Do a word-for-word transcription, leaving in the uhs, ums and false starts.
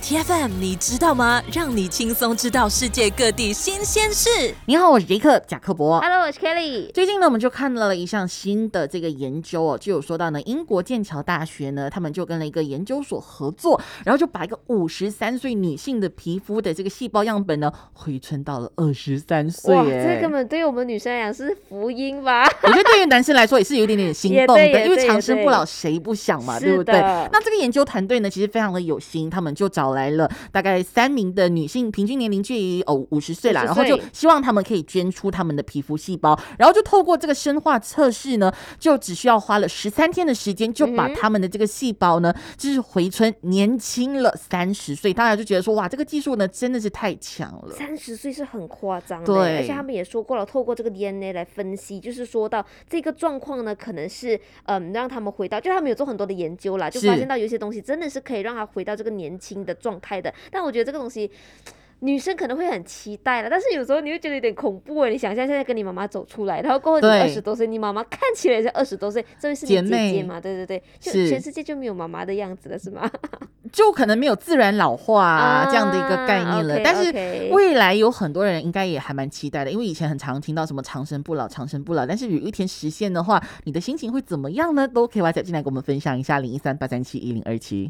T F M 你知道吗？让你轻松知道世界各地新鲜事。 你好，我是杰克贾克伯。 Hello， 我是 Kelly。 最近呢，我们就看到了一项新的这个研究哦，就有说到呢，英国剑桥大学呢，他们就跟了一个研究所合作，然后就把一个五十三岁女性的皮肤的这个细胞样本呢，回春到了二十三岁。 哇，这根本对于我们女生来讲是福音吧？ 我觉得对于男生来说也是有一点点心动的，因为长生不老谁不想嘛，对不对？那这个研究团队呢，其实非常的有心，他们就找来了大概三名的女性，平均年龄介于哦五十岁啦，然后就希望他们可以捐出他们的皮肤细胞，然后就透过这个生化测试呢，就只需要花了十三天的时间，就把他们的这个细胞呢，就是回春年轻了三十岁。大家就觉得说，哇，这个技术呢真的是太强了。 三十岁是很夸张的， 对， 而且他们也说过了，透过这个 D N A 来分析，就是说到这个状况呢，可能是嗯让他们回到，就他们有做很多的研究啦，就发现到有一些东西真的是可以让他回到这个年轻的状态的。但我觉得这个东西女生可能会很期待了，但是有时候你会觉得有点恐怖哎！你想象现在跟你妈妈走出来，然后过后你二十多岁，你妈妈看起来也是二十多岁，这位是你姐姐嘛？对对对，就全世界就没有妈妈的样子了，是吗？ 就可能没有自然老化啊、 啊这样的一个概念了。 okay, 但是 okay 未来有很多人应该也还蛮期待的，因为以前很常听到什么长生不老、长生不老，但是有一天实现的话，你的心情会怎么样呢？都可以WhatsApp进来跟我们分享一下，零一三八三七一零二七。